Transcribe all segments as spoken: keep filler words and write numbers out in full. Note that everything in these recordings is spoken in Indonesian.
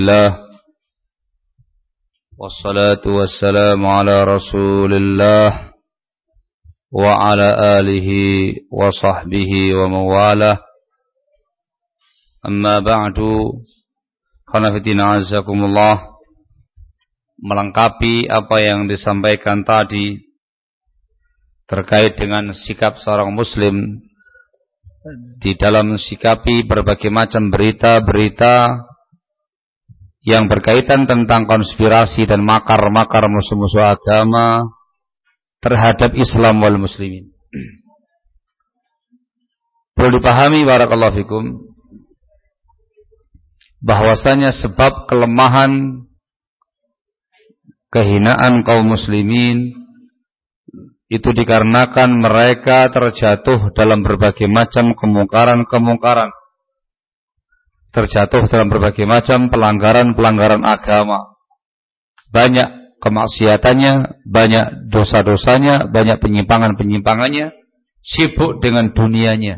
الله والصلاة والسلام على رسول الله وعلى آله وصحبه ومن والاه أما بعد khanafitina azakumullah, melengkapi apa yang disampaikan tadi terkait dengan sikap seorang muslim di dalam sikapi berbagai macam berita-berita yang berkaitan tentang konspirasi dan makar-makar musuh-musuh agama terhadap Islam wal muslimin. Perlu dipahami barakallahu fikum bahwasanya sebab kelemahan, kehinaan kaum muslimin itu dikarenakan mereka terjatuh dalam berbagai macam kemungkaran-kemungkaran, terjatuh dalam berbagai macam pelanggaran-pelanggaran agama. Banyak kemaksiatannya, banyak dosa-dosanya, banyak penyimpangan-penyimpangannya, sibuk dengan dunianya.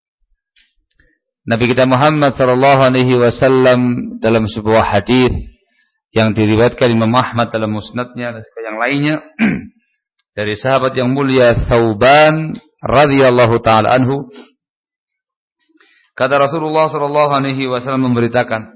Nabi kita Muhammad sallallahu alaihi wasallam dalam sebuah hadis yang diriwayatkan Imam Ahmad dalam musnadnya dan yang lainnya dari sahabat yang mulia Thauban radhiyallahu taala anhu, kata Rasulullah sallallahu alaihi wasallam memberitakan,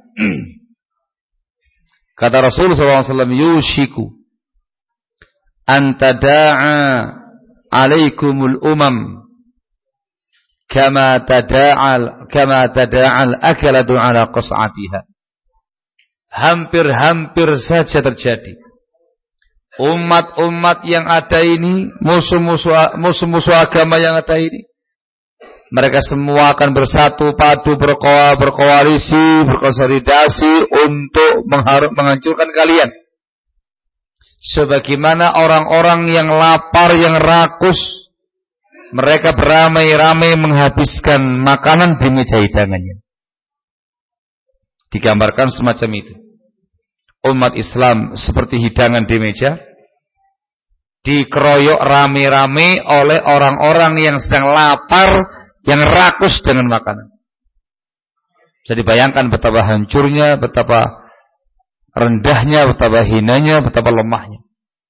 kata Rasul sallallahu alaihi wasallam, yushiku an tada'a alaikumul umam kama tada'al kama tada'al akalatu ala qas'atiha. Hampir-hampir saja terjadi umat-umat yang ada ini, musuh-musuh musuh-musuh agama yang ada ini, mereka semua akan bersatu padu, berko- berkoalisi, berkonsolidasi untuk menghancurkan kalian. Sebagaimana orang-orang yang lapar, yang rakus, mereka beramai-ramai menghabiskan makanan di meja hidangannya. Digambarkan semacam itu. Umat Islam seperti hidangan di meja, dikeroyok rame-rame oleh orang-orang yang sedang lapar, yang rakus dengan makanan. Bisa dibayangkan betapa hancurnya, betapa rendahnya, betapa hinanya, betapa lemahnya.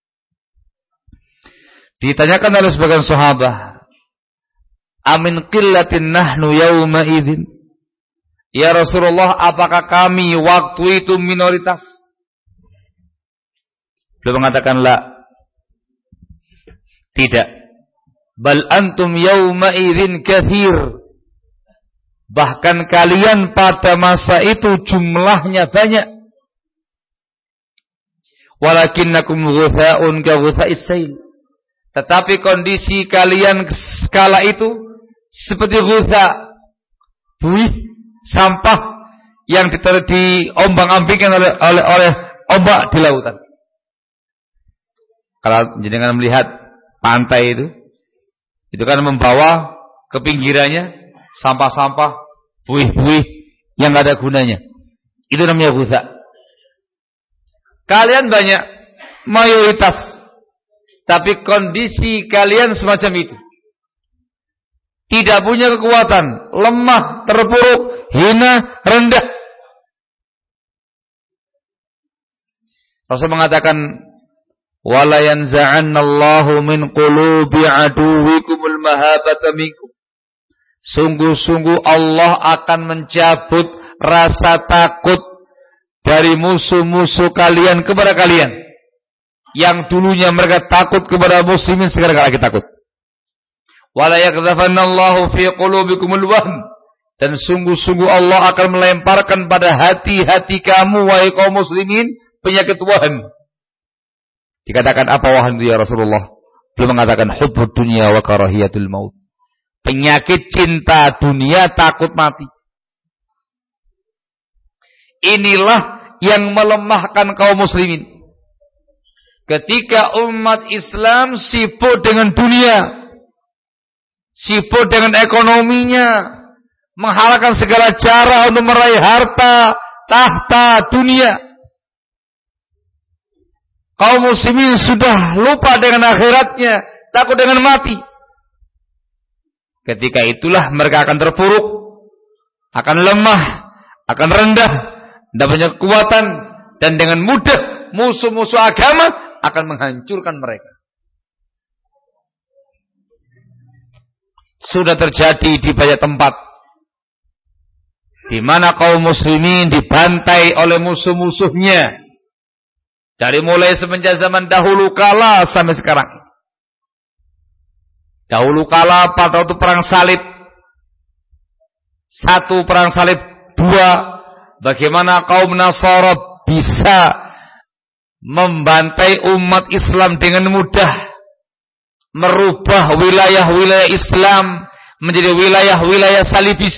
Ditanyakan oleh sebagian sahabat, amin qillatin nahnu yawma idzin, ya Rasulullah, apakah kami waktu itu minoritas? Beliau mengatakan la, tidak. Bal antum yawma idzin katsir, bahkan kalian pada masa itu jumlahnya banyak. Walakinnakum ghutha'un ka ghutha'is sail, tetapi kondisi kalian skala itu seperti ghutha, buih, sampah yang diombang-ambingkan oleh, oleh oleh ombak di lautan. Kalau jenengan melihat pantai itu, itu kan membawa ke pinggirannya sampah-sampah, buih-buih yang gak ada gunanya. Itu namanya ghutha. Kalian banyak, mayoritas, tapi kondisi kalian semacam itu. Tidak punya kekuatan, lemah, terpuruk, hina, rendah. Rasul mengatakan, wala yanza'annallahu min qulubi aduwikumul mahabata minkum. Sungguh-sungguh Allah akan mencabut rasa takut dari musuh-musuh kalian kepada kalian. Yang dulunya mereka takut kepada muslimin, sekarang lagi takut. Wala yakdhafanallahu fi qulubikumul wahm, dan sungguh-sungguh Allah akan melemparkan pada hati-hati kamu wahai kaum muslimin penyakit wahan. Dikatakan apa wahan itu ya Rasulullah? Beliau mengatakan hubbud dunya wa karahiyatul maut, penyakit cinta dunia, takut mati. Inilah yang melemahkan kaum muslimin. Ketika umat Islam sibuk dengan dunia, sibuk dengan ekonominya, menghalalkan segala cara untuk meraih harta, tahta, dunia, kaum muslimin sudah lupa dengan akhiratnya, takut dengan mati. Ketika itulah mereka akan terpuruk, akan lemah, akan rendah, tidak punya kekuatan, dan dengan mudah musuh-musuh agama akan menghancurkan mereka. Sudah terjadi di banyak tempat di mana kaum muslimin dibantai oleh musuh-musuhnya, dari mulai semenjak zaman dahulu kala sampai sekarang. Dahulu kala pada waktu perang salib, satu perang salib, dua, bagaimana kaum Nasara bisa membantai umat Islam dengan mudah, merubah wilayah-wilayah Islam menjadi wilayah-wilayah salibis.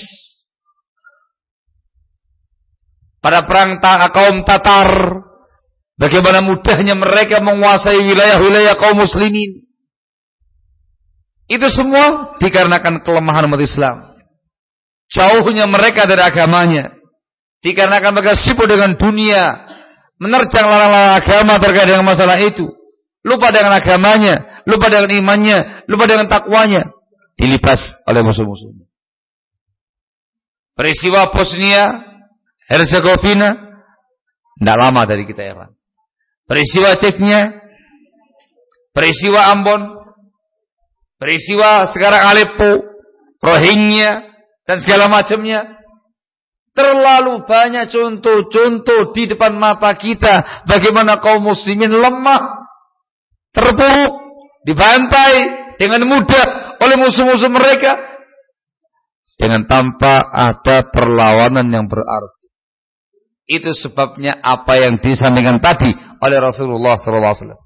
Pada perang ta- kaum Tatar, bagaimana mudahnya mereka menguasai wilayah-wilayah kaum muslimin. Itu semua dikarenakan kelemahan umat Islam, jauhnya mereka dari agamanya, dikarenakan mereka sibuk dengan dunia, menerjang larang-larang agama terkait dengan masalah itu, lupa dengan agamanya, lupa dengan imannya, lupa dengan takwanya, dilipas oleh musuh-musuhnya. Peristiwa Bosnia Herzegovina tidak lama dari kita heran. Peristiwa Chechnya, peristiwa Ambon, peristiwa sekarang Aleppo, Rohingya, dan segala macamnya. Terlalu banyak contoh-contoh di depan mata kita bagaimana kaum muslimin lemah, terpuruk, dibantai dengan mudah oleh musuh-musuh mereka dengan tanpa ada perlawanan yang berarti. Itu sebabnya apa yang disampaikan tadi oleh Rasulullah sallallahu alaihi wasallam.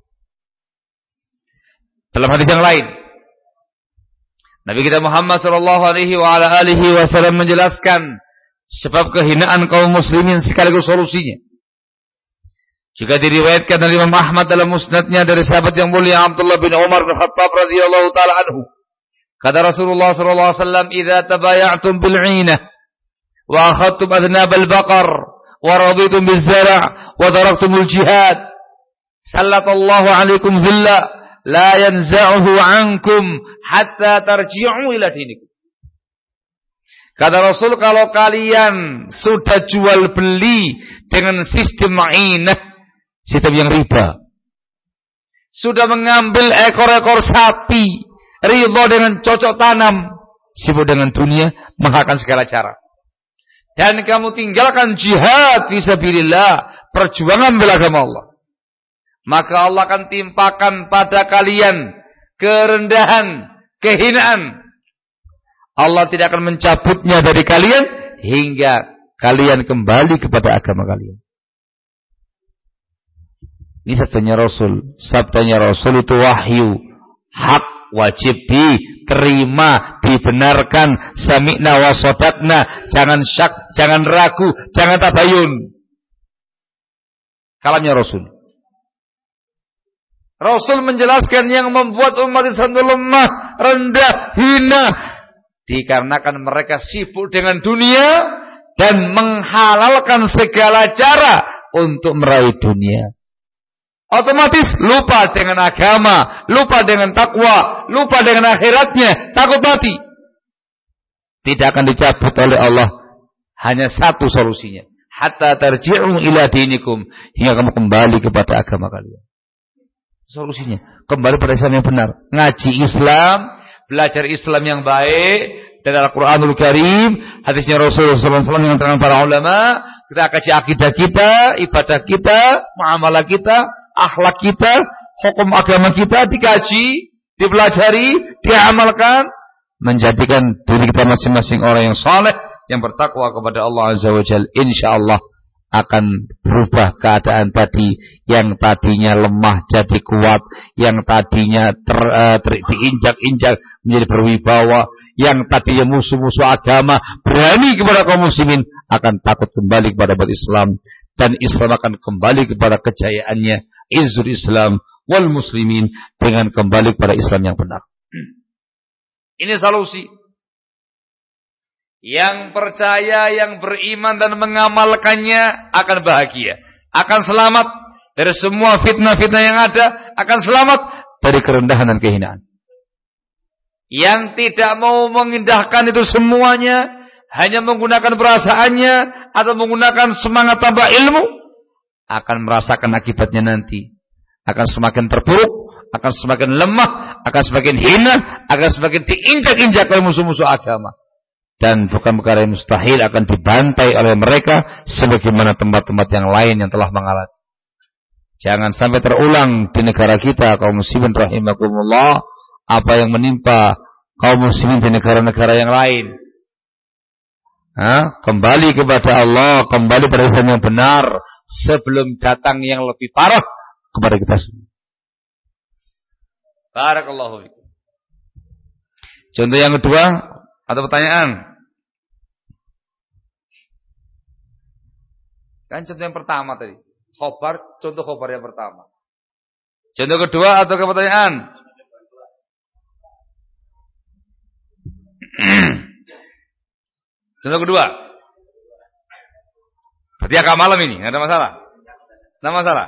Dalam hadis yang lain, Nabi kita Muhammad sallallahu alaihi wasallam menjelaskan sebab kehinaan kaum muslimin sekaligus solusinya. Juga diriwayatkan dari Imam Ahmad dalam musnadnya dari sahabat yang mulia Abdullah bin Umar bin Khattab radhiyallahu taala anhu. Kata Rasulullah sallallahu alaihi wasallam, "Idza tabaya'tum bil 'inah wa akhadtum adnab al-baqar wa raditum biz-zara' wa taraktumul jihad, sallallahu alaikum dhilla la yanza'uhu 'ankum hatta tarji'u ila dinikum." Kata Rasul, kalau kalian sudah jual beli dengan sistem ma'inah, sistem yang riba, sudah mengambil ekor-ekor sapi, riba dengan cocok tanam, sibuk dengan dunia, menghalalkan segala cara, dan kamu tinggalkan jihad fisabilillah, perjuangan bela agama Allah, maka Allah akan timpakan pada kalian kerendahan, kehinaan. Allah tidak akan mencabutnya dari kalian hingga kalian kembali kepada agama kalian. Ini sabdanya Rasul. Sabdanya Rasul itu wahyu, hak, wajib diterima, dibenarkan. Sami'na wa shadaqna. Jangan syak, jangan ragu, jangan tabayun. Kalamnya Rasul. Rasul menjelaskan yang membuat umat Islam lemah, rendah, hina, dikarenakan mereka sibuk dengan dunia dan menghalalkan segala cara untuk meraih dunia. Otomatis lupa dengan agama, lupa dengan takwa, lupa dengan akhiratnya, takut mati. Tidak akan dicabut oleh Allah. Hanya satu solusinya, hatta tarji'u ila dinikum, hingga kamu kembali kepada agama kalian. Solusinya kembali pada Islam yang benar, ngaji Islam, belajar Islam yang baik dari Al-Quranul Karim, hadisnya Rasulullah sallallahu alaihi wasallam yang diterangkan para ulama. Kita kaji akidah kita, ibadah kita, muamalah kita, akhlak kita, hukum agama kita dikaji, dipelajari, diamalkan, menjadikan diri kita masing-masing orang yang saleh, yang bertakwa kepada Allah Azza wa Jalla. Insyaallah akan berubah keadaan tadi yang tadinya lemah jadi kuat, yang tadinya ter, uh, ter, diinjak-injak menjadi berwibawa, yang tadinya musuh-musuh agama berani kepada kaum muslimin akan takut kembali kepada umat Islam, dan Islam akan kembali kepada kejayaannya, izzul Islam wal muslimin, dengan kembali kepada Islam yang benar. Ini solusi. Yang percaya, yang beriman dan mengamalkannya akan bahagia, akan selamat dari semua fitnah-fitnah yang ada, akan selamat dari kerendahan dan kehinaan. Yang tidak mau mengindahkan itu semuanya, hanya menggunakan perasaannya atau menggunakan semangat tambah ilmu, akan merasakan akibatnya nanti. Akan semakin terpuruk, akan semakin lemah, akan semakin hina, akan semakin diinjak-injak oleh musuh-musuh agama. Dan bukan perkara yang mustahil akan dibantai oleh mereka sebagaimana tempat-tempat yang lain yang telah mengalami. Jangan sampai terulang di negara kita, kaum muslimin rahimakumullah, apa yang menimpa kaum muslimin di negara-negara yang lain. Ha? Kembali kepada Allah, kembali pada Islam yang benar sebelum datang yang lebih parah kepada kita semua. Barakallahu fikum. Contoh yang kedua, ada pertanyaan? Kan contoh yang pertama tadi. Khobar, contoh khobar yang pertama. Contoh kedua atau ke pertanyaan? Contoh kedua. Berarti agak malam ini, enggak ada masalah. Enggak masalah.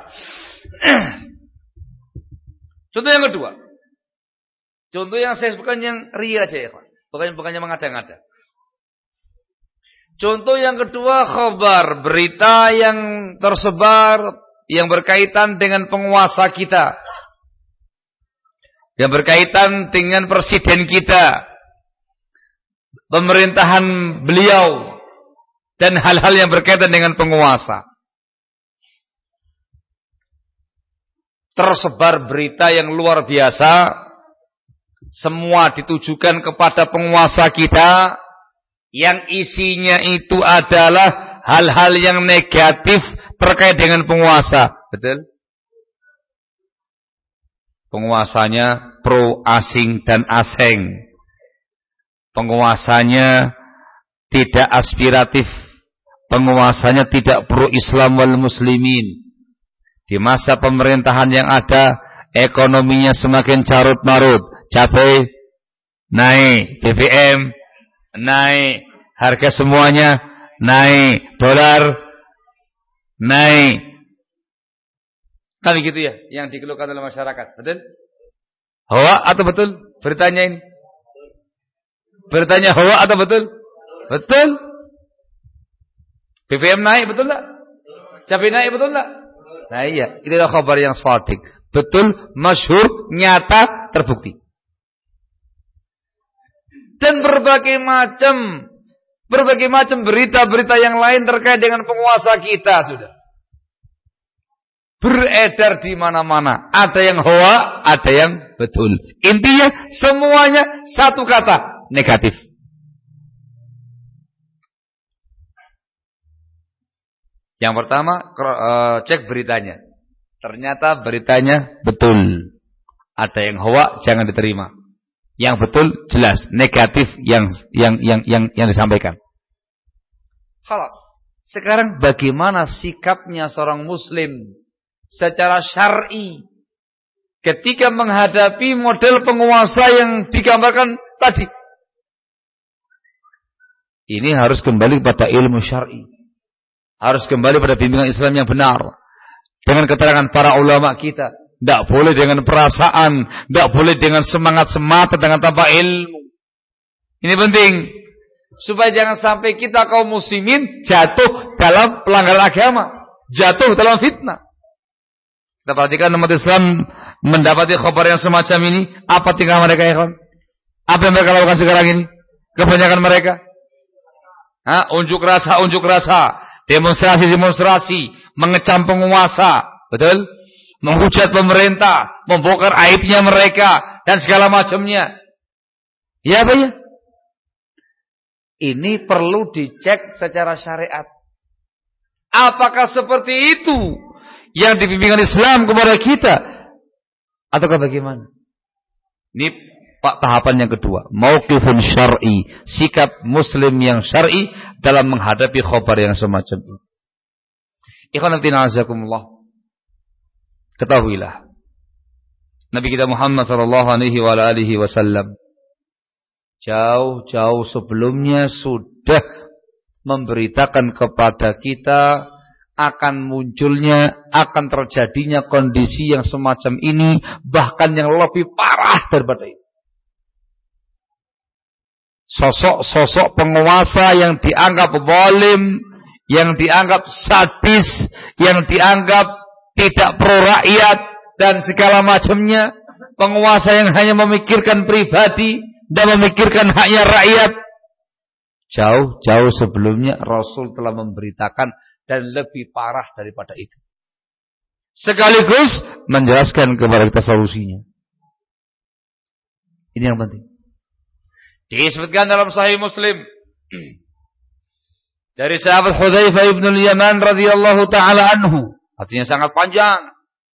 Contoh yang kedua. Contoh yang saya sebutkan yang ria aja ya, bukan bukannya mengada-ngada. Contoh yang kedua, khabar, berita yang tersebar yang berkaitan dengan penguasa kita, yang berkaitan dengan presiden kita, pemerintahan beliau, dan hal-hal yang berkaitan dengan penguasa. Tersebar berita yang luar biasa, semua ditujukan kepada penguasa kita, yang isinya itu adalah hal-hal yang negatif terkait dengan penguasa. Betul? Penguasanya pro asing dan asing. Penguasanya tidak aspiratif. Penguasanya tidak pro Islam wal muslimin. Di masa pemerintahan yang ada, ekonominya semakin carut-marut. Cabai naik, B B M naik, harga semuanya naik, dolar naik. Kan gitu ya yang dikeluhkan oleh masyarakat. Betul? Hawa atau betul beritanya ini? Beritanya hawa atau betul? Betul. B B M naik, betul enggak? Cabai naik, betul enggak? Nah iya, itulah kabar yang shadiq. Betul, masyhur, nyata, terbukti. Dan berbagai macam berbagai macam berita-berita yang lain terkait dengan penguasa kita sudah beredar di mana-mana. Ada yang hoak, ada yang betul. Intinya semuanya satu kata, negatif. Yang pertama, cek beritanya. Ternyata beritanya betul. Ada yang hoak, jangan diterima. Yang betul jelas, negatif yang yang yang yang yang disampaikan. Khalas. Sekarang bagaimana sikapnya seorang muslim secara syar'i ketika menghadapi model penguasa yang digambarkan tadi? Ini harus kembali pada ilmu syar'i. Harus kembali pada bimbingan Islam yang benar. Dengan keterangan para ulama kita. Tidak boleh dengan perasaan, tidak boleh dengan semangat semata, dengan tanpa ilmu. Ini penting. Supaya jangan sampai kita kaum muslimin jatuh dalam pelanggaran agama. Jatuh dalam fitnah. Kita perhatikan umat Islam mendapati khabar yang semacam ini. Apa tingkah mereka ya kawan? Apa yang mereka lakukan sekarang ini? Kebanyakan mereka. Ha? Unjuk rasa, unjuk rasa. Demonstrasi, demonstrasi. Mengecam penguasa. Betul? Menghujat pemerintah, membongkar aibnya mereka dan segala macamnya. Ya apa ya? Ini perlu dicek secara syariat. Apakah seperti itu yang dibimbingan Islam kepada kita? Ataukah bagaimana? Ini Pak tahapan yang kedua, mauqifun syar'i, sikap muslim yang syar'i dalam menghadapi khabar yang semacam ini. Ikhwan fillah azakumullah. Ketahuilah, Nabi kita Muhammad sallallahu alaihi wa alihi wasallam jauh-jauh sebelumnya sudah memberitakan kepada kita akan munculnya, akan terjadinya kondisi yang semacam ini, bahkan yang lebih parah daripada itu. sosok-sosok penguasa yang dianggap zalim, yang dianggap sadis, yang dianggap tidak pro rakyat dan segala macamnya, penguasa yang hanya memikirkan pribadi dan memikirkan haknya rakyat. Jauh-jauh sebelumnya Rasul telah memberitakan dan lebih parah daripada itu. Sekaligus menjelaskan kepada kita solusinya. Ini yang penting. Disebutkan dalam Sahih Muslim dari sahabat Hudzaifah ibn al-Yaman radhiyallahu taala anhu, artinya sangat panjang.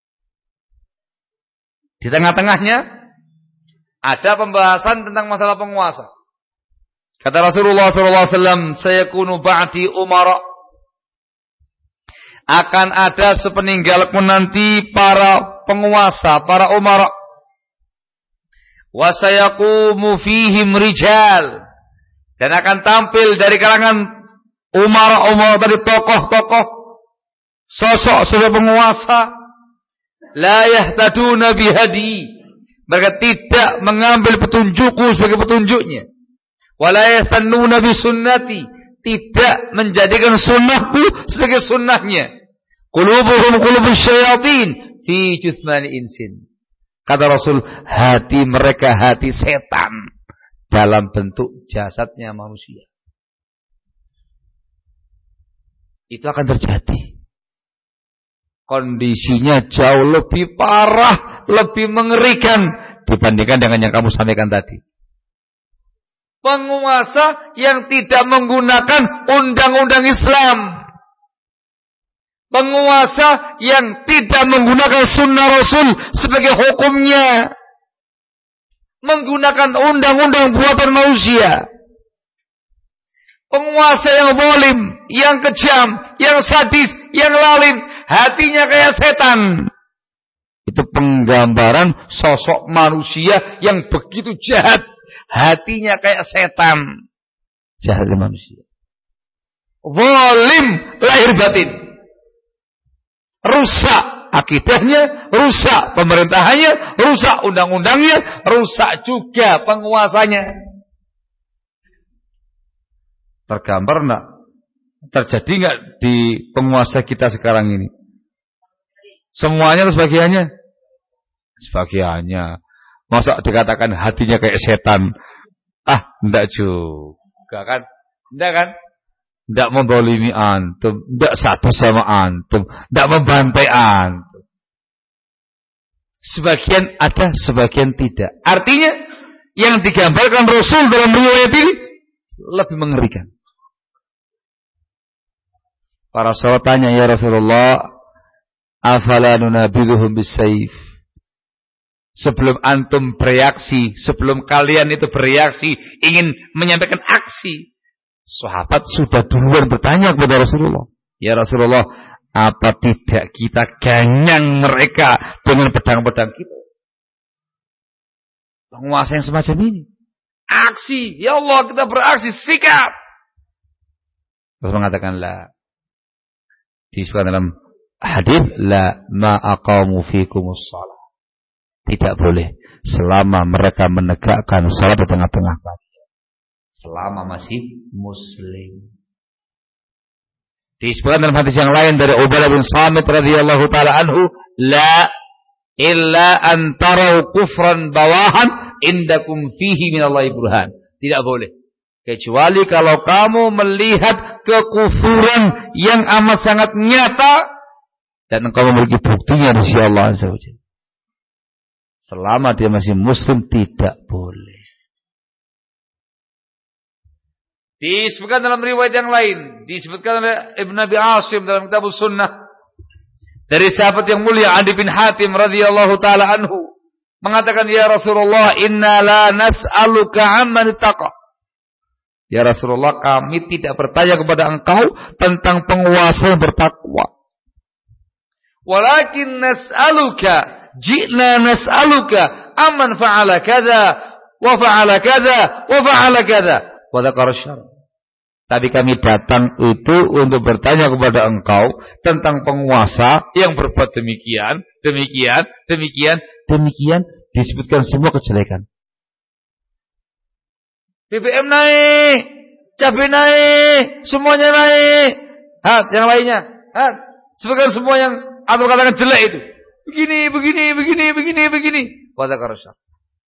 Di tengah-tengahnya ada pembahasan tentang masalah penguasa. Kata Rasulullah sallallahu alaihi wasallam, "Sayakunu ba'di umara." Akan ada sepeninggalku nanti para penguasa, para umara. Wa sayaqumu fihim rijal. Dan akan tampil dari kalangan umara-umara, dari tokoh-tokoh, sosok-sosok penguasa, la yahtaduna bihadi. Mereka tidak mengambil petunjukku sebagai petunjuknya. Wa la yastannuna bi sunnati. Tidak menjadikan sunnahku sebagai sunnahnya. Qulubuhum qulubus syayatin fi jismani insin. Kata Rasul, hati mereka hati setan dalam bentuk jasadnya manusia. Itu akan terjadi. Kondisinya jauh lebih parah, lebih mengerikan dibandingkan dengan yang kamu sampaikan tadi. Penguasa yang tidak menggunakan undang-undang Islam. Penguasa yang tidak menggunakan sunnah Rasul sebagai hukumnya. Menggunakan undang-undang buatan manusia. Penguasa yang zalim, yang kejam, yang sadis, yang lalim, hatinya kayak setan. Itu penggambaran sosok manusia yang begitu jahat. Hatinya kayak setan. Jahat manusia. Zalim lahir batin. Rusak akidahnya, rusak pemerintahannya, rusak undang-undangnya, rusak juga penguasanya. Tergambar enggak? Terjadi enggak di penguasa kita sekarang ini? Semuanya atau sebagiannya? Sebagiannya. Masa dikatakan hatinya kayak setan? Ah, enggak juga kan? Enggak kan? Enggak mendolimi antum, enggak satu sama antum, enggak membantai antum. Sebagian ada, sebagian tidak. Artinya yang digambarkan Rasul dalam riwayat ini lebih mengerikan. Para sahabat tanya, ya Rasulullah, afala nunabiluhum bisayf? Sebelum antum bereaksi, sebelum kalian itu bereaksi, ingin menyampaikan aksi, sahabat sudah duluan bertanya kepada Rasulullah, ya Rasulullah, apa tidak kita ganyang mereka dengan pedang-pedang kita? Penguasa yang semacam ini, aksi, ya Allah kita beraksi, sikap. Terus mengatakan la, disebutkan dalam hadis, la ma aqamu fikumus shalah. Tidak boleh selama mereka menegakkan salat di tengah-tengah kalian, selama masih muslim. Disebutkan dalam hadis yang lain dari Ubadah bin Samit radhiyallahu taala anhu, la illa an tarau kufran bawahan indakum fihi minallahi burhan. Tidak boleh kecuali kalau kamu melihat kekufuran yang amat sangat nyata dan engkau memiliki buktinya dari Allah Azza wa Jalla. Selama dia masih muslim tidak boleh. Disebutkan dalam riwayat yang lain, disebutkan oleh Ibn Abi Asim dalam kitab Sunnah dari sahabat yang mulia Adi bin Hatim radhiyallahu taala anhu mengatakan, ya Rasulullah, inna la nas'aluka amman ittaqa. Ya Rasulullah, kami tidak bertanya kepada engkau tentang penguasa yang bertakwa. Walakin nas'aluka, ji'na nas'aluka amman fa'ala kadza wa fa'ala kadza wa fa'ala kadza wa dzakara syarr. Tadi kami datang itu untuk bertanya kepada engkau tentang penguasa yang berbuat demikian, demikian, demikian, demikian, disebutkan semua kejelekan. B B M naik, cabai naik, semuanya naik. Hat, yang lainnya. Hat, sebagian semua yang atau katakan jelek itu. Begini, begini, begini, begini, begini. Wa dzakara syarr.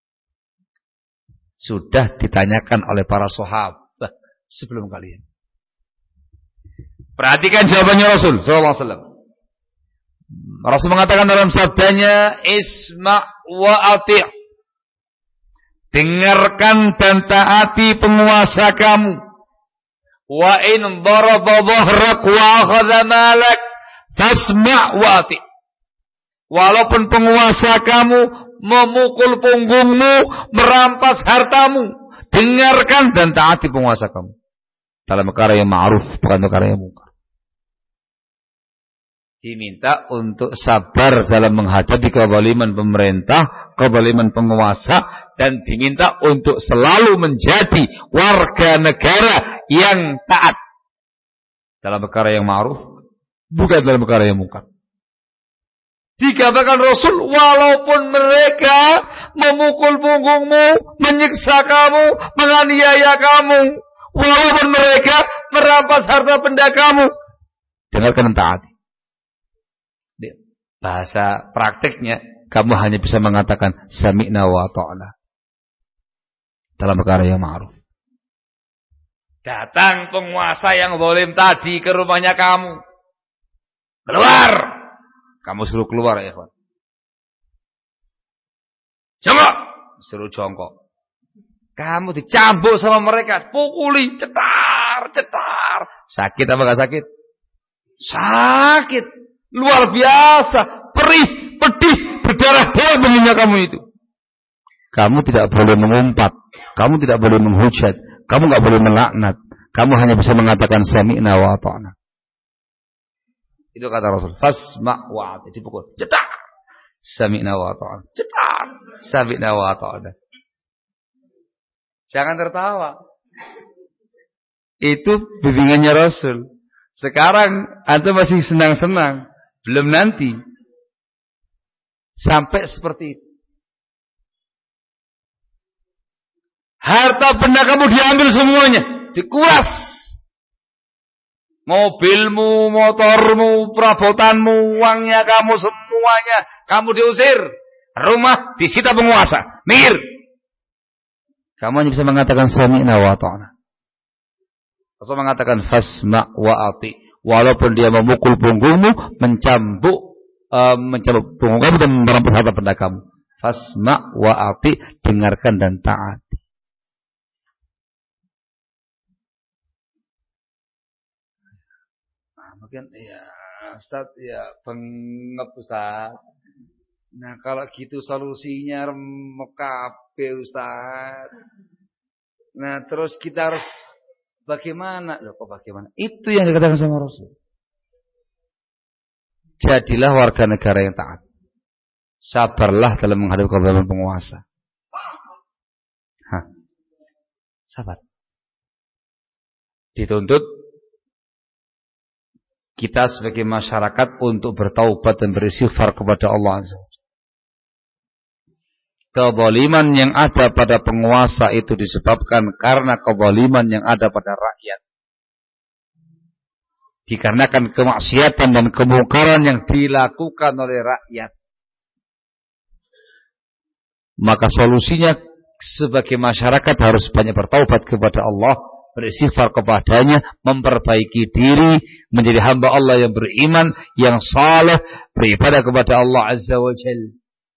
Sudah ditanyakan oleh para sahabat sebelum kalian. Perhatikan jawabannya Rasul sallallahu alaihi wasallam. Rasul mengatakan dalam sabdanya, "Isma' wa ati'." Dengarkan dan taati penguasa kamu. Wa in daraba dhahrak wa akhadha malak fasma' wa ati'. Walaupun penguasa kamu memukul punggungmu, merampas hartamu, dengarkan dan taati penguasa kamu. Dalam perkara yang ma'ruf, bukan perkara yang munkar. Diminta untuk sabar dalam menghadapi kezaliman pemerintah, kezaliman penguasa, dan diminta untuk selalu menjadi warga negara yang taat dalam perkara yang ma'ruf, bukan dalam perkara yang munkar. Dikatakan Rasul, walaupun mereka memukul punggungmu, menyiksa kamu, menganiaya kamu, walaupun mereka merampas harta benda kamu, dengarkan dan taati. Bahasa praktiknya, kamu hanya bisa mengatakan sami'na wa ata'na dalam perkara yang ma'ruf. Datang penguasa yang zalim tadi ke rumahnya kamu, keluar. Kamu suruh keluar ya, kawan. Jongkok, suruh jongkok. Kamu dicambuk sama mereka, pukuli, cetar, cetar. Sakit apa enggak sakit? Sakit, luar biasa, perih, pedih, berdarah-darah menginjak kamu itu. Kamu tidak boleh mengumpat, kamu tidak boleh menghujat, kamu enggak boleh melaknat. Kamu hanya bisa mengatakan sami'na wa ata'na. Itu kata Rasul. Fasma' wa ati'. Dipukul. Cetak. Sami'na wa ata'na. Cetak. Sami'na wa ata'na. Jangan tertawa. Itu bimbingannya Rasul. Sekarang antum masih senang-senang. Belum nanti. Sampai seperti itu. Harta benda kamu diambil semuanya. Dikuras. Mobilmu, motormu, perabotanmu, uangnya kamu semuanya kamu diusir. Rumah disita penguasa. Mir. Kamu hanya bisa mengatakan sami'na wa ata'na. Rasul mengatakan fasma' wa ati'. Walaupun dia memukul punggungmu, mencambuk uh, mencambuk punggung kamu dan merampas harta benda kamu. Fasma' wa ati', dengarkan dan taat. Mungkin ya Ustaz ya bengep Ustaz. Nah kalau gitu solusinya remuk kabeh Ustaz. Nah terus kita harus bagaimana? Loh kok bagaimana? Itu yang dikatakan sama Rasul. Jadilah warga negara yang taat. Sabarlah dalam menghadapi kezaliman penguasa. Hah. Sabar. Dituntut kita sebagai masyarakat untuk bertaubat dan beristighfar kepada Allah Azza wa Jalla. Kezaliman yang ada pada penguasa itu disebabkan karena kezaliman yang ada pada rakyat. Dikarenakan kemaksiatan dan kemungkaran yang dilakukan oleh rakyat. Maka solusinya sebagai masyarakat harus banyak bertaubat kepada Allah, beristighfar kepadanya, memperbaiki diri, menjadi hamba Allah yang beriman, yang saleh, beribadah kepada Allah Azza wa Jalla.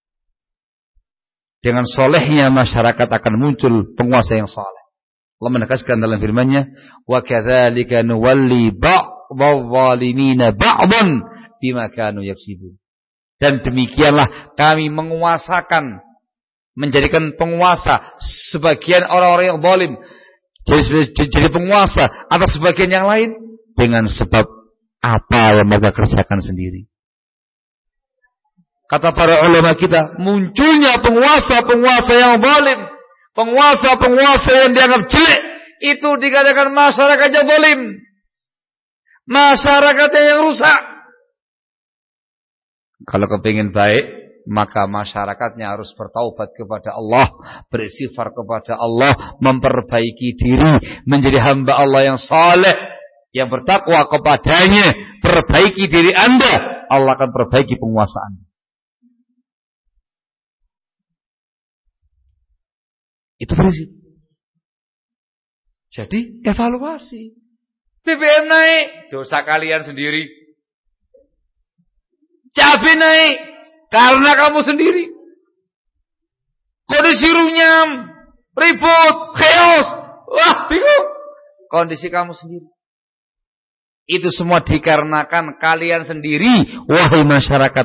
Dengan solehnya masyarakat akan muncul penguasa yang saleh. Allah menegaskan dalam firman-Nya, "Wa kadzalika nuwalli ba'dadh-dhalimina ba'dhan bima kanu yaksibun." Dan demikianlah kami menguasakan, menjadikan penguasa sebagian orang-orang yang zalim Jadi, jadi penguasa atas sebagian yang lain dengan sebab apa yang mereka kerjakan sendiri. Kata para ulama kita, munculnya penguasa-penguasa yang zalim, penguasa-penguasa yang dianggap jelek, itu dikatakan masyarakat yang zalim, masyarakat yang rusak. Kalau kepingin baik, maka masyarakatnya harus bertaubat kepada Allah, beristighfar kepada Allah, memperbaiki diri, menjadi hamba Allah yang saleh, yang bertakwa kepadanya. Perbaiki diri Anda, Allah akan perbaiki penguasa Anda. Itu prinsip. Jadi evaluasi. B B M naik, dosa kalian sendiri. Cabai naik, karena kamu sendiri. Kondisi runyam, ribut, chaos, wah bingung. Kondisi kamu sendiri. Itu semua dikarenakan kalian sendiri, wahai masyarakat.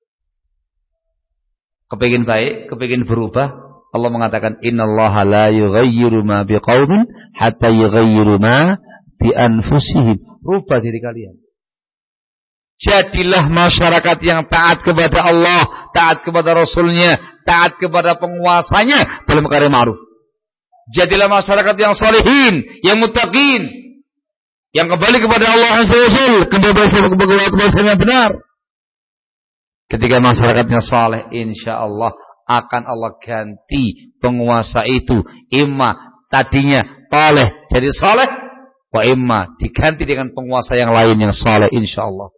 Kepingin baik, kepingin berubah, Allah mengatakan innallaha la yughayyiru ma biqaumin hatta yughayyiru ma bi anfusihim. Rubah diri kalian. Jadilah masyarakat yang taat kepada Allah, taat kepada Rasulnya, taat kepada penguasanya dalam perkara ma'ruf. Jadilah masyarakat yang salihin, yang muttaqin, yang kembali kepada Allah Azza wa Jalla, kembali kepada yang benar. Ketika masyarakatnya saleh, insya Allah akan Allah ganti penguasa itu. Imma tadinya saleh jadi saleh, wa imma diganti dengan penguasa yang lain yang saleh, insya Allah.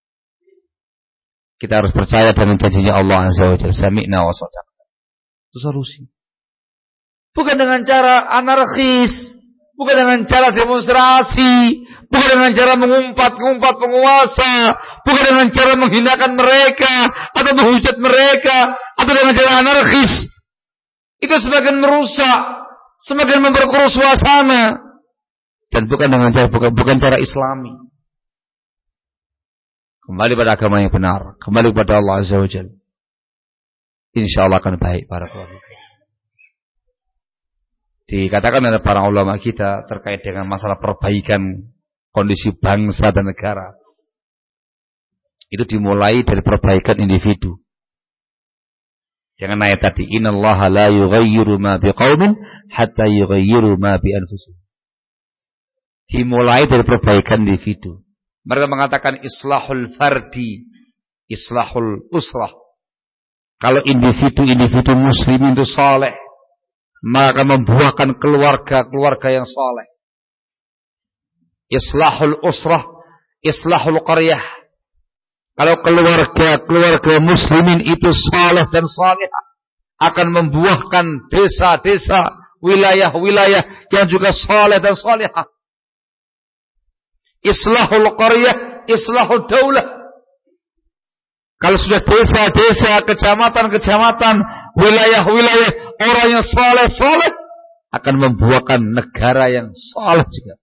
Kita harus percaya dengan janjinya Allah Azza wa Jalla. Sami'na wa sadaqna. Itu solusi. Bukan dengan cara anarkis, bukan dengan cara demonstrasi, bukan dengan cara mengumpat-ngumpat penguasa, bukan dengan cara menghinakan mereka atau menghujat mereka, atau dengan cara anarkis. Itu semakin merusak, semakin memperkeruh suasana, dan bukan dengan cara bukan, bukan cara Islami. Kembali pada agama yang benar, kembali kepada Allah Azza wa Jalla. Insyaallah akan baik para pelaku. Dikatakan oleh para ulama kita terkait dengan masalah perbaikan kondisi bangsa dan negara. Itu dimulai dari perbaikan individu. Jangan ayat tadi, innallaha la yughayyiru ma biqaumin hatta yughayyiru ma bi anfusihim. Dimulai dari perbaikan individu. Mereka mengatakan islahul fardi, islahul usrah. Kalau individu-individu muslim itu saleh, maka membuahkan keluarga-keluarga yang saleh. Islahul usrah, islahul qaryah. Kalau keluarga-keluarga muslimin itu saleh dan saleh, akan membuahkan desa-desa, wilayah-wilayah yang juga saleh dan salihah. Islahul qaryah, islahul daulah. Kalau sudah desa-desa, kecamatan-kecamatan, wilayah-wilayah, orang yang saleh-saleh akan membuahkan negara yang saleh juga.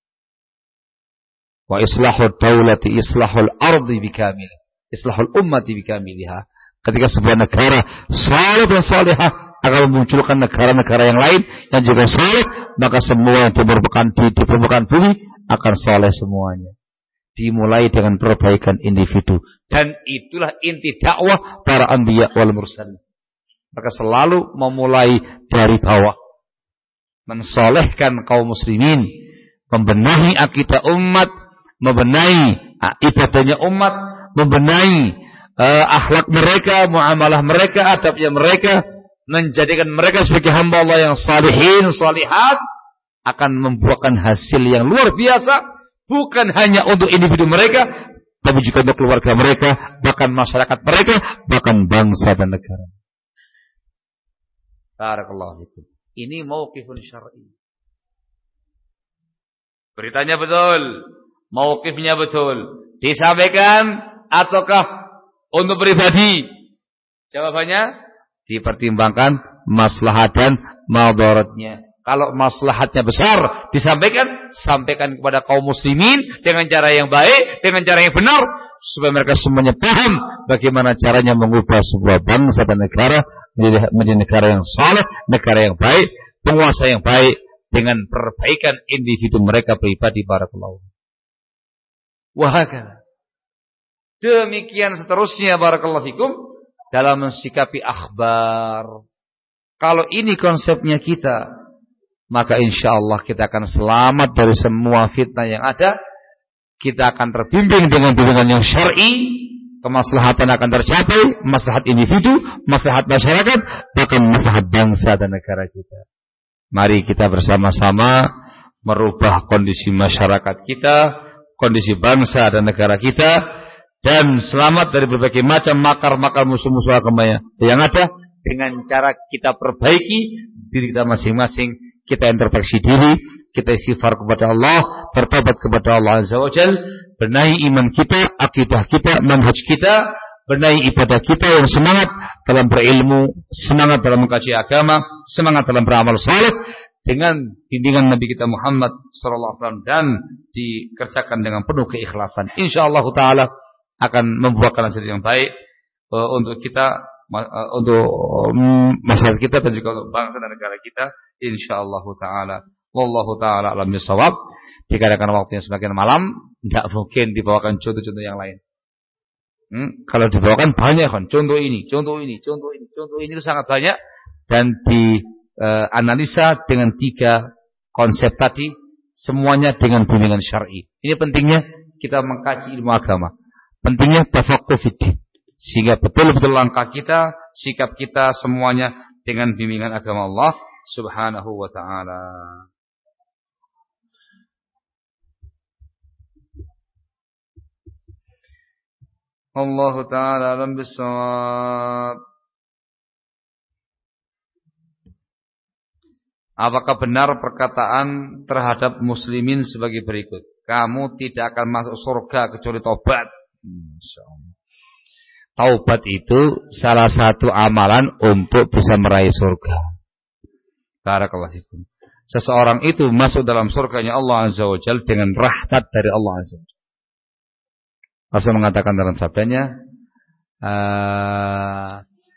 Wa islahul daulati islahul ardi bikamil, islahul ummati bikamiliha. Ketika sebuah negara saleh dan salihah akan memunculkan negara-negara yang lain yang juga saleh, maka semua yang di permukaan bumi akan saleh semuanya. Dimulai dengan perbaikan individu, dan itulah inti dakwah para anbiya wal mursalin. Mereka selalu memulai dari bawah, mensolehkan kaum muslimin, membenahi akidah umat, membenahi ibadahnya umat, membenahi uh, akhlak mereka, muamalah mereka, adabnya mereka, menjadikan mereka sebagai hamba Allah yang salihin, salihat, akan membuahkan hasil yang luar biasa. Bukan hanya untuk individu mereka, tapi juga untuk keluarga mereka, bahkan masyarakat mereka, bahkan bangsa dan negara. Barakallahu fikum. Ini mauqifun syar'i. Beritanya betul, mauqifnya betul. Disampaikan ataukah untuk pribadi? Jawabannya dipertimbangkan maslahat dan madaratnya. Kalau maslahatnya besar, disampaikan, sampaikan kepada kaum muslimin dengan cara yang baik, dengan cara yang benar, supaya mereka semuanya paham bagaimana caranya mengubah sebuah bangsa dan negara menjadi, menjadi negara yang saleh, negara yang baik, penguasa yang baik, dengan perbaikan individu mereka pribadi. Barakallahu. Wahakala. Demikian seterusnya, barakallahu fikum, dalam mensikapi akhbar. Kalau ini konsepnya kita, maka insya Allah kita akan selamat dari semua fitnah yang ada. Kita akan terbimbing dengan bimbingan yang syar'i, kemaslahatan akan tercapai, maslahat individu, maslahat masyarakat, bahkan maslahat bangsa dan negara kita. Mari kita bersama-sama merubah kondisi masyarakat kita, kondisi bangsa dan negara kita, dan selamat dari berbagai macam makar-makar musuh-musuh agama yang ada dengan cara kita perbaiki diri kita masing-masing, kita introspeksi diri, kita istighfar kepada Allah, bertobat kepada Allah Azza wa Jalla, benahi iman kita, akidah kita, manhaj kita, benahi ibadah kita yang semangat dalam berilmu, semangat dalam mengkaji agama, semangat dalam beramal saleh dengan bimbingan Nabi kita Muhammad sallallahu alaihi wasallam dan dikerjakan dengan penuh keikhlasan. Insyaallah taala akan membuahkan hasil yang baik uh, untuk kita, uh, untuk um, masyarakat kita dan juga untuk bangsa dan negara kita. Insyaallah taala. Wallahu taala alam bisawab. Dikarenakan waktunya semakin malam, tidak mungkin dibawakan contoh-contoh yang lain. Hmm? Kalau dibawakan banyak kan, contoh ini, contoh ini, contoh ini, contoh ini itu sangat banyak dan dianalisa uh, dengan tiga konsep tadi, semuanya dengan bimbingan syar'i. Ini pentingnya kita mengkaji ilmu agama, pentingnya tafaqquh fiddin, sehingga betul-betul langkah kita, sikap kita semuanya dengan bimbingan agama Allah Subhanahu wa taala. Allah Ta'ala alam bisawab. Apakah benar perkataan terhadap muslimin sebagai berikut? Kamu tidak akan masuk surga kecuali taubat. Insyaallah. Taubat itu salah satu amalan untuk bisa meraih surga. Barakallahu fikum. Seseorang itu masuk dalam surganya Allah Azza wa Jalla dengan rahmat dari Allah Azza wa Jalla. Rasul mengatakan dalam sabdanya, uh,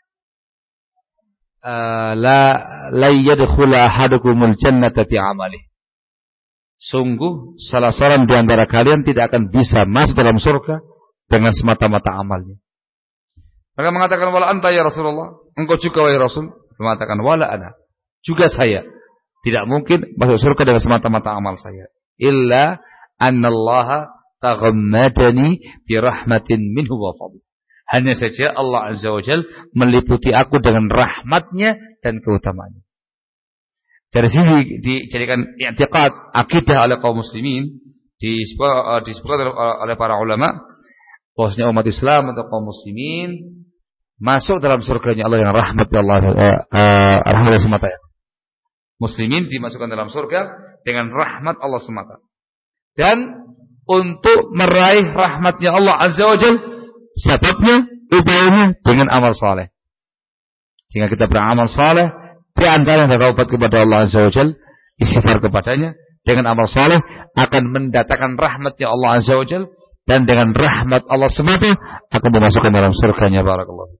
uh, la la yadkhulu ahadukumul jannata bi amali. Sungguh salah seorang di antara kalian tidak akan bisa masuk dalam surga dengan semata-mata amalnya. Mereka mengatakan, wala anta ya Rasulullah, engkau juga wahai Rasul. Mengatakan, wala ana, juga saya tidak mungkin masuk surga dengan semata-mata amal saya. Illa annallaha taghammadani bi rahmatin minhu wa fadl. Hanya saja Allah Azza wa Jalla meliputi aku dengan rahmatnya dan keutamaannya. Dari sini dijadikan i'tiqad akidah oleh kaum muslimin, disebutkan oleh para ulama bahwasanya umat Islam atau kaum muslimin masuk dalam surganya Allah yang rahmat Allah uh, uh, rahmat semata. Muslimin dimasukkan dalam surga dengan rahmat Allah semata. Dan untuk meraih rahmatnya Allah Azza wa Jalla, sebabnya, upayanya dengan amal saleh. Sehingga kita beramal saleh, di antara yang taubat kepada Allah Azza wa Jalla, istighfar kepadanya, dengan amal saleh akan mendatangkan rahmatnya Allah Azza wa Jalla, dan dengan rahmat Allah semata akan dimasukkan dalam surganya. Barakallahu.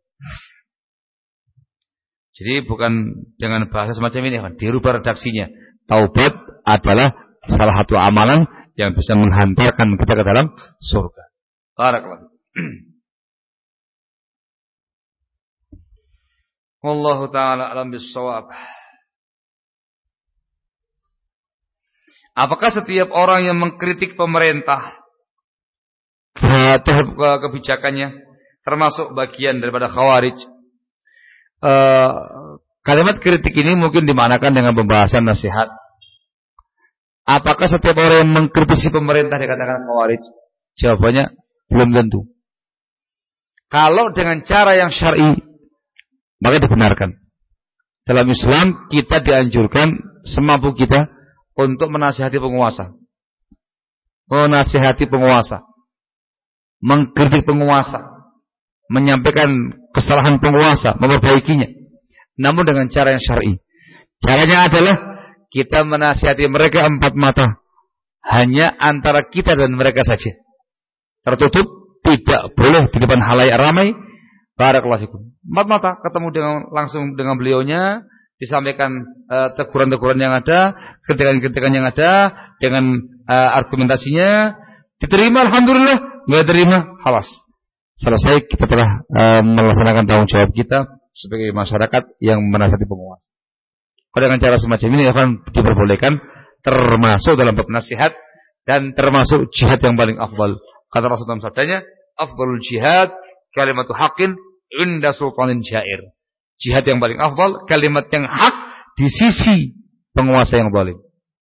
Jadi bukan dengan bahasa semacam ini, kan? Dirubah redaksinya. Taubat adalah salah satu amalan yang bisa menghantarkan kita ke dalam surga. Barakallahu. Wallahu ta'ala alam bis-shawab. Apakah setiap orang yang mengkritik pemerintah terhadap kebijakannya termasuk bagian daripada khawarij? Uh, kalimat kritik ini mungkin dimanakan dengan pembahasan nasihat. Apakah setiap orang yang mengkritisi pemerintah dikatakan khawarij? Jawabannya belum tentu. Kalau dengan cara yang syar'i, maka dibenarkan. Dalam Islam kita dianjurkan semampu kita untuk menasihati penguasa, menasihati penguasa, mengkritik penguasa, menyampaikan kesalahan penguasa, memperbaikinya. Namun dengan cara yang syar'i. Caranya adalah kita menasihati mereka empat mata, hanya antara kita dan mereka saja, tertutup, tidak boleh di depan halayak ramai. Barakallahu fikum. Empat mata ketemu dengan langsung dengan beliaunya, disampaikan uh, teguran-teguran yang ada, kritikan-kritikan yang ada, dengan uh, argumentasinya, diterima alhamdulillah, nggak terima, halas. Selesai, kita telah uh, melaksanakan tanggung jawab kita sebagai masyarakat yang menasihati penguasa. Dengan cara semacam ini akan diperbolehkan, termasuk dalam bab nasihat dan termasuk jihad yang paling afdal. Kata Rasulullah sabdanya, afdalul jihad kalimatu haqqin inda sultanin jair. Jihad yang paling afdal, kalimat yang hak di sisi penguasa yang zalim.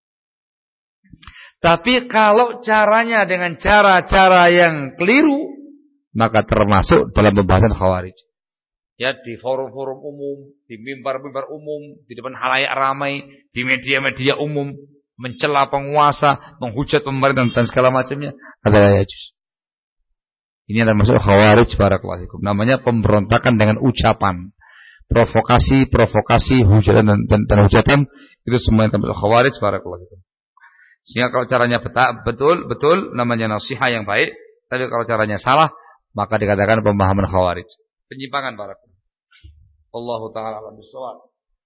Tapi kalau caranya dengan cara-cara yang keliru, maka termasuk dalam pembahasan khawarij. Ya, di forum-forum umum, di mimbar-mimbar umum, di depan halayak ramai, di media-media umum, mencela penguasa, menghujat pemerintah dan segala macamnya, adalah yajuz. Ini termasuk khawarij barakallahu fikum. Namanya pemberontakan dengan ucapan, provokasi, provokasi, hujatan dan, dan, dan hujatan, itu semuanya termasuk khawarij barakallahu fikum. Sehingga kalau caranya betul, betul, namanya nasihat yang baik. Tapi kalau caranya salah, maka dikatakan pemahaman khawarij. Penyimpangan barakallahu. Allahu ta'ala a'lam bishawab.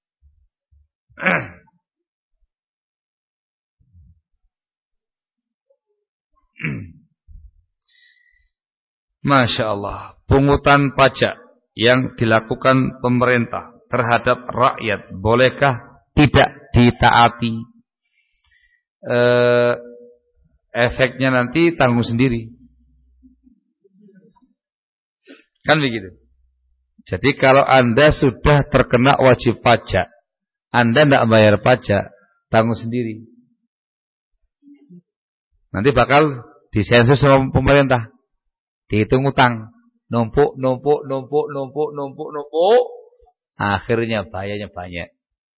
Masya Allah. Pungutan pajak yang dilakukan pemerintah terhadap rakyat, bolehkah tidak ditaati? Uh, efeknya nanti tanggung sendiri. Kan begitu. Jadi kalau Anda sudah terkena wajib pajak, Anda tidak bayar pajak, tanggung sendiri. Nanti bakal disensus sama pemerintah. Dihitung utang, numpuk, numpuk, numpuk, numpuk, numpuk, numpuk, akhirnya bayarnya banyak.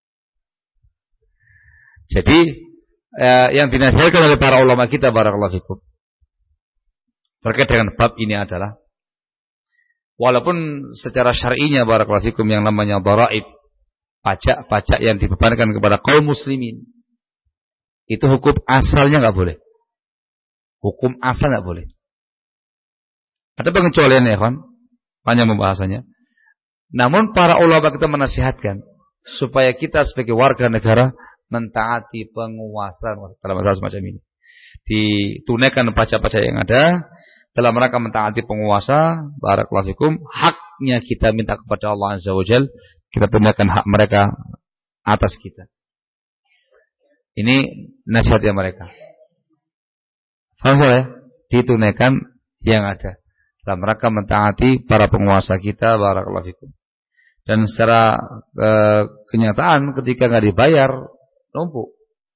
Jadi Eh, yang dinasihatkan oleh para ulama kita barakallahu fikum terkait dengan bab ini adalah, walaupun secara syar'inya barakallahu fikum yang namanya dharaib, pajak-pajak yang dibebankan kepada kaum muslimin, itu hukum asalnya enggak boleh. Hukum asal enggak boleh. Ada pengecualian ya kan? Panjang pembahasannya. Namun para ulama kita menasihatkan supaya kita sebagai warga negara mentaati penguasa dalam masalah semacam ini. Ditunaikan pajak-pajak yang ada dalam rangka mentaati penguasa, barakallahu fikum, haknya kita minta kepada Allah Azza wa Jalla, kita tunaikan hak mereka atas kita. Ini nasihatnya mereka. Faham saya? Ditunaikan yang ada dalam rangka mentaati para penguasa kita, barakallahu fikum. Dan secara e, kenyataan ketika enggak dibayar, numpuk,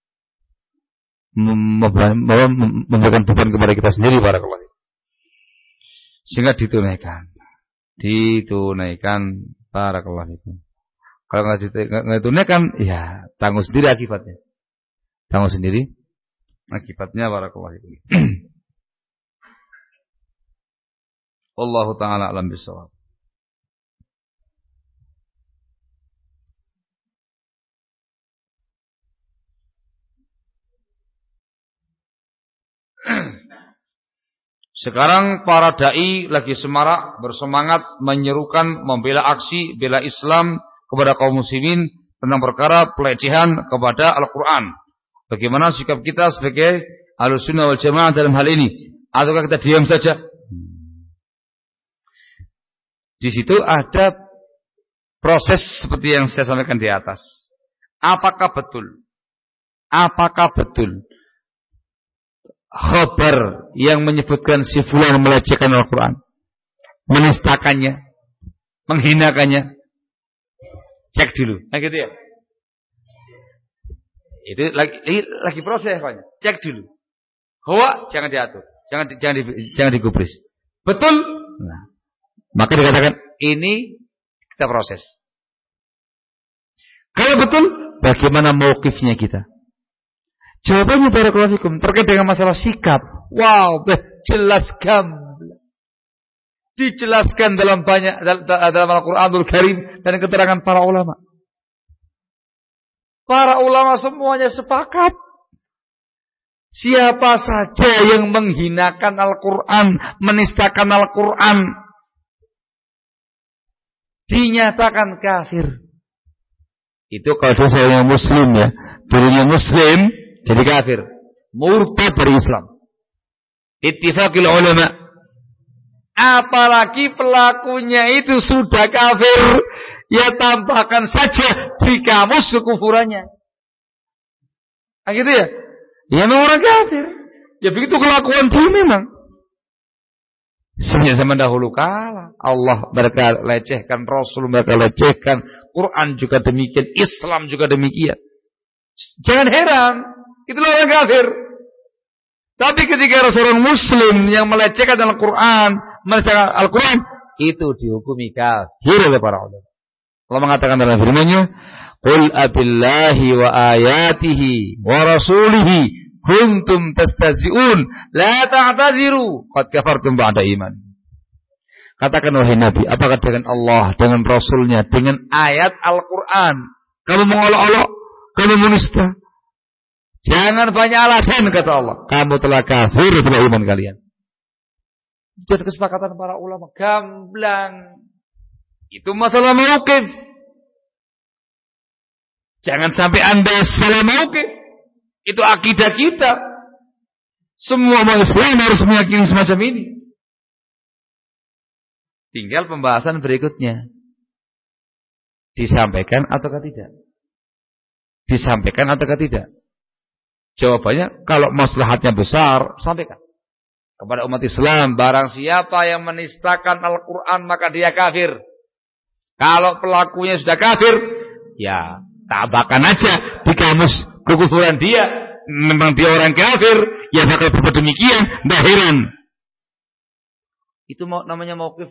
memberikan beban kepada kita sendiri barakallahu. Sehingga ditunaikan, ditunaikan barakallahu. Kalau nggak ditunaikan, ya tanggung sendiri akibatnya, tanggung sendiri akibatnya barakallahu. Wallahu ta'ala a'lam bishawab. Sekarang para dai lagi semarak bersemangat menyerukan membela aksi bela Islam kepada kaum muslimin tentang perkara pelecehan kepada Al-Quran. Bagaimana sikap kita sebagai Ahlussunnah wal Jamaah dalam hal ini? Ataukah kita diam saja? Di situ ada proses seperti yang saya sampaikan di atas. Apakah betul? Apakah betul khabar yang menyebutkan si fulan melecehkan Al-Quran, menistakannya, menghinakannya? Cek dulu. Nah gitu ya. Itu lagi lagi proses banyak. Cek dulu. Hoak jangan diatur, jangan jangan di, jangan digubris. Betul? Nah, maka dikatakan ini kita proses. Kalau betul, bagaimana mauqifnya kita? Jawabannya barakallahu fikum terkait dengan masalah sikap. Wow, jelas gamblang. Dijelaskan dalam banyak dalam Al-Qur'anul Karim dan keterangan para ulama. Para ulama semuanya sepakat. Siapa saja yang menghinakan Al-Qur'an, menistakan Al-Qur'an, dinyatakan kafir. Itu kalau dia seorang muslim ya. Dulunya muslim jadi kafir, murtad dari Islam. Ittifaqil ulama. Apalagi pelakunya itu sudah kafir, ya tambahkan saja di kamus kekufurannya. Ah gitu ya? Ya memang orang kafir. Ya begitu kelakuan dia memang. Sejak zaman dahulu kala Allah mereka lecehkan, Rasul mereka lecehkan, Quran juga demikian, Islam juga demikian. Jangan heran, itulah orang kafir. Tapi ketika seorang muslim yang melecehkan Al-Quran, melecehkan Al-Quran, itu dihukumi kafir oleh para ulama. Allah mengatakan dalam firman-Nya, "Qul abillahi wa ayatihi wa rasulihi kuntum tastahzi'un la ta'tadziru qad kafartum ba'da iman." Katakan wahai Nabi, apakah dengan Allah, dengan Rasulnya, dengan ayat Al-Quran kamu mengolok-olok, kamu menista? Jangan banyak alasan, kata Allah. Kamu telah kafir dengan iman kalian. Itu ada kesepakatan para ulama. Gamblang. Itu masalah mauqif. Jangan sampai Anda salah mauqif. Itu akidah kita. Semua umat Islam harus meyakini semacam ini. Tinggal pembahasan berikutnya. Disampaikan ataukah tidak? Disampaikan ataukah tidak? Jawabannya, kalau maslahatnya besar, sampaikan kepada umat Islam. Barang siapa yang menistakan Al-Quran, maka dia kafir. Kalau pelakunya sudah kafir, ya tambahkan aja di kamus kekufuran dia. Memang dia orang kafir, ya bakal berbuat demikian. Nggak heran. Itu mau, namanya mauqif.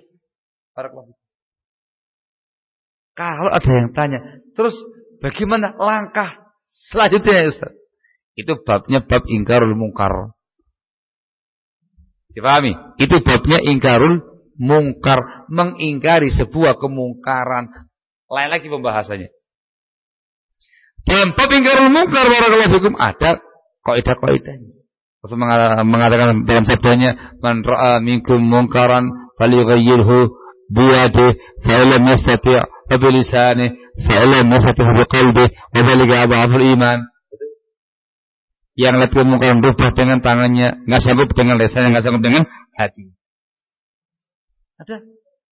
Kalau ada yang tanya, terus bagaimana langkah selanjutnya, Ustaz? Itu babnya bab ingkarul mungkar. Dipahami? Itu babnya ingkarul mungkar, mengingkari sebuah kemungkaran. Lain lagi pembahasannya. Dalam bab ingkarul mungkar barakallahu fikum ada kaidah-kaidahnya. Rasul mengatakan dalam sabdanya, "Man ra'a minkum mungkaran falyughayyirhu biyadihi, fa illam yastati' fa bilisanihi, fa illam yastati' bi qalbihi, wa dzalika adhaful iman." Yang lihat kemungkaran rubah dengan tangannya, nggak sanggup dengan lisannya, nggak sanggup dengan hati. Ada.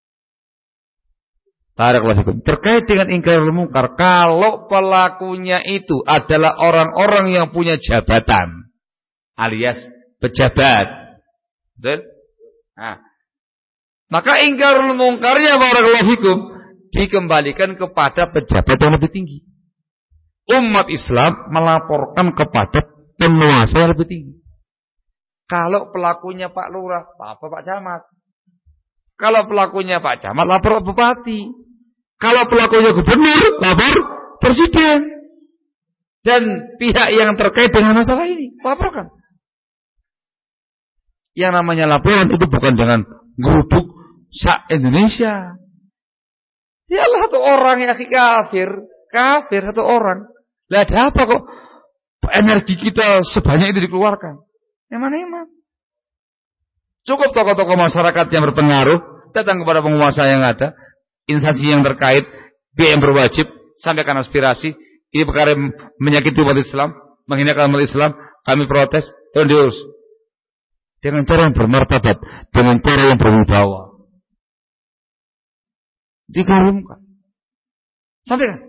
Barakallahu. Terkait dengan ingkarul mungkar, kalau pelakunya itu adalah orang-orang yang punya jabatan, alias pejabat, betul? Nah, maka ingkarul mungkarnya barakallahu fikum dikembalikan kepada pejabat yang lebih tinggi. Umat Islam melaporkan kepada penguasa yang lebih tinggi. Kalau pelakunya Pak Lurah, Pak Pak Camat. Kalau pelakunya Pak Camat, lapor Bupati. Kalau pelakunya Gubernur, lapor Presiden. Dan pihak yang terkait dengan masalah ini, laporkan. Yang namanya laporan itu bukan dengan geruduk sak Indonesia. Dialah satu orang yang kafir, kafir satu orang. Lah ada apa kok energi kita sebanyak itu dikeluarkan? Eman-eman. Cukup tokoh-tokoh masyarakat yang berpengaruh datang kepada penguasa yang ada, instansi yang terkait, pihak yang berwajib, sampaikan aspirasi. Ini perkara yang menyakiti umat Islam, menghinakan umat Islam, kami protes, tolong diurus. Dengan cara yang bermartabat, dengan cara yang berwibawa. Digarumkan. Sampaikan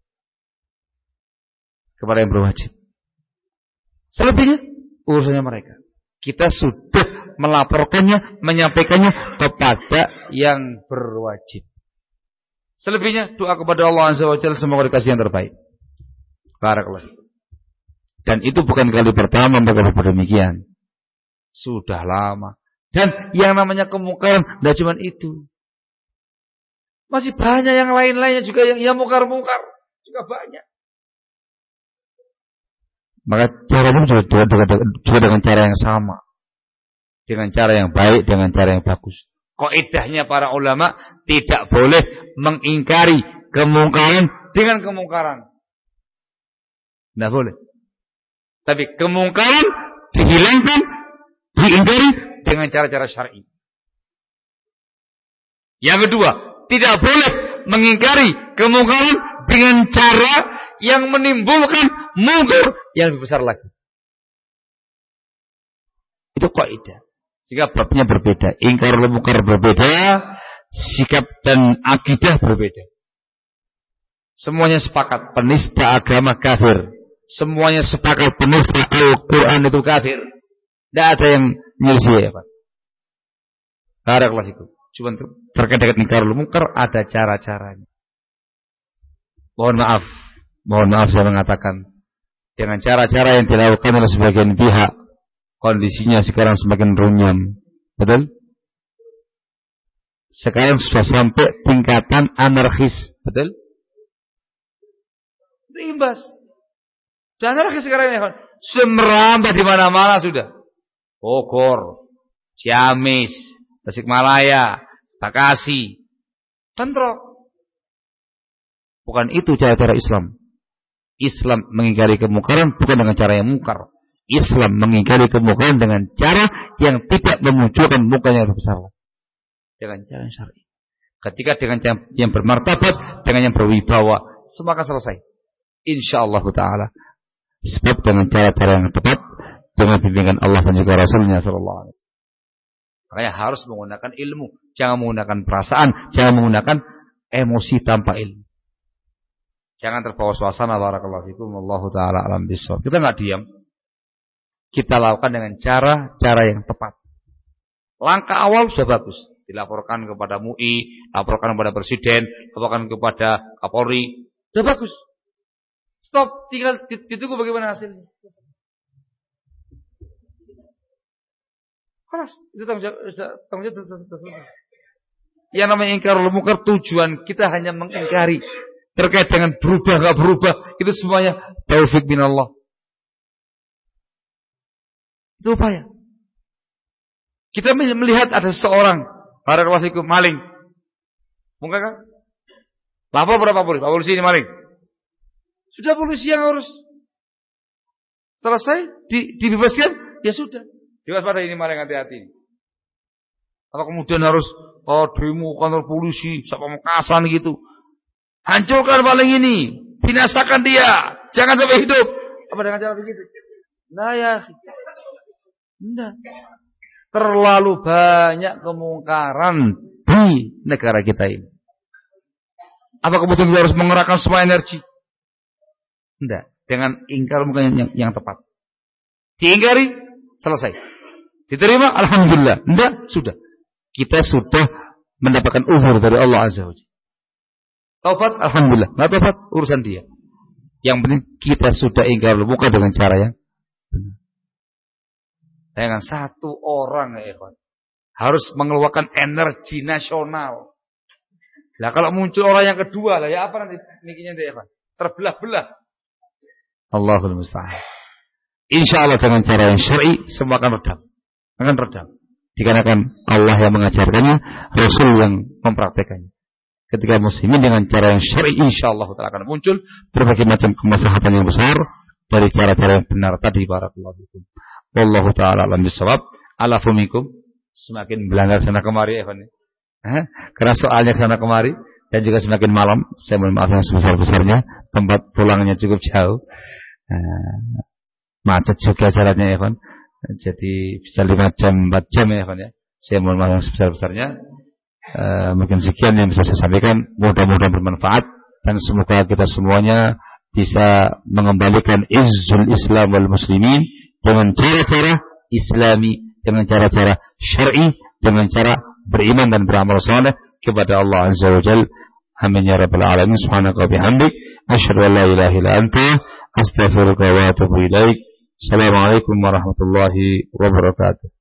kepada yang berwajib. Selebihnya urusannya mereka. Kita sudah melaporkannya, menyampaikannya kepada yang berwajib. Selebihnya doa kepada Allah Azza wa Jalla, semoga dikasih yang terbaik. Barakallah. Dan itu bukan kali pertama mereka berbuat demikian. Sudah lama. Dan yang namanya kemungkaran tidak cuma itu. Masih banyak yang lain-lainnya juga yang yang mungkar-mungkar juga banyak. Maka caranya juga, juga, juga dengan cara yang sama. Dengan cara yang baik, dengan cara yang bagus. Kaidahnya para ulama tidak boleh mengingkari kemungkaran dengan kemungkaran. Tidak boleh. Tapi kemungkaran dihilangkan, diingkari dengan cara-cara syar'i. Yang kedua, tidak boleh mengingkari kemungkaran dengan cara yang menimbulkan mungkar yang lebih besar lagi. Itu kaidah. Sehingga babnya berbeda, ingkar mungkar berbeda, sikap dan akidah berbeda. Semuanya sepakat penista agama kafir. Semuanya sepakat penista Al-Quran itu kafir. Tidak ada yang nyelisih ya Pak. Barakallahu fikum. Cuma terkait dengan ingkarul munkar ada cara-caranya. Mohon maaf, mohon maaf saya mengatakan dengan cara-cara yang dilakukan oleh sebagian pihak, kondisinya sekarang semakin runyam. Betul? Sekarang sudah sampai tingkatan anarkis. Betul? Itu imbas. Dan anarkis sekarang ini semerambat di mana-mana sudah. Bogor, Ciamis, Tasikmalaya, Bekasi, bentrok. Bukan itu cara-cara Islam. Islam mengingkari kemungkaran bukan dengan cara yang mungkar. Islam mengingkari kemungkaran dengan cara yang tidak memunculkan munkar yang lebih besar. Dengan cara yang syar'i. Ketika dengan cara yang bermartabat, dengan yang berwibawa, semua akan selesai. Insyaallah taala. Sebab dengan cara-cara yang tepat, dengan bimbingan Allah dan juga Rasulnya sallallahu alaihi wasallam. Makanya harus menggunakan ilmu, jangan menggunakan perasaan, jangan menggunakan emosi tanpa ilmu. Jangan terbawa suasana. Barakallahu fikum. Wallahu taala alam bissawab. Kita enggak diam. Kita lakukan dengan cara-cara yang tepat. Langkah awal sudah bagus. Dilaporkan kepada M U I, laporkan kepada presiden, laporkan kepada Kapolri. Sudah bagus. Stop, tinggal ditunggu bagaimana hasilnya. Kelas, itu tanggung jawab, tanggung jawab selesai. Yang namanya ingkarul munkar, tujuan kita hanya mengingkari. Terkait dengan berubah enggak berubah, itu semuanya taufik minallah. Itu upaya. Kita melihat ada seseorang, barakallahu fikum, maling. Mungkin kan? Lapor berapa polisi? Pak polisi ini maling. Sudah polisi yang harus selesai, di, dibebaskan, ya sudah. Jelas pada ini maling, hati-hati. Kalau kemudian harus oh, demo kantor polisi, sampai Mekasan gitu. Hancurkan maling ini, binasakan dia, jangan sampai hidup. Apa dengan cara begitu? Nah ya, enggak. Terlalu banyak kemungkaran di negara kita ini. Apa kemudian kita harus mengerahkan semua energi? Enggak. Dengan ingkar mungkin yang, yang tepat. Diingkari, selesai. Diterima, alhamdulillah. Enggak, sudah. Kita sudah mendapatkan uzur dari Allah Azza wa Jalla. Taubat, alhamdulillah. Nggak taubat, urusan dia. Yang penting kita sudah ingkar munkar dengan cara yang benar. Dengan satu orang ya, harus mengeluarkan energi nasional. Lah kalau muncul orang yang kedua lah ya apa nanti mikirnya dia, Pak? Terbelah-belah. Allahul musta'an. Insyaallah dengan cara yang syar'i semua akan redam. Akan redam. Dikarenakan Allah yang mengajarkannya, Rasul yang mempraktekannya. Ketika muslimin dengan cara yang syar'i insyaallah ta'ala akan muncul berbagai macam kemaslahatan yang besar dari cara-cara yang benar tadi. Barakallahu fikum. Wallahu ta'ala alam bisawab. Ala fumikum. Semakin belanggar sana kemari ya, eh? Karena soalnya sana kemari dan juga semakin malam. Saya mohon maaf yang sebesar-besarnya. Tempat pulangnya cukup jauh. Nah, macet juga jalannya ya, kan. Jadi bisa lima jam, empat jam ya, kan ya. Saya mohon maaf yang sebesar-besarnya. Uh, mungkin sekian yang bisa saya sampaikan, mudah-mudahan bermanfaat dan semoga kita semuanya bisa mengembalikan izzul Islam wal muslimin dengan cara-cara islami, dengan cara-cara syar'i, dengan cara beriman dan beramal saleh kepada Allah Azza wa Jalla. Amin ya rabbal alamin. Subhanaka wa bihamdik asyhadu an la ilaha illa anta astaghfiruka wa atubu ilaik. Assalamualaikum warahmatullahi wabarakatuh.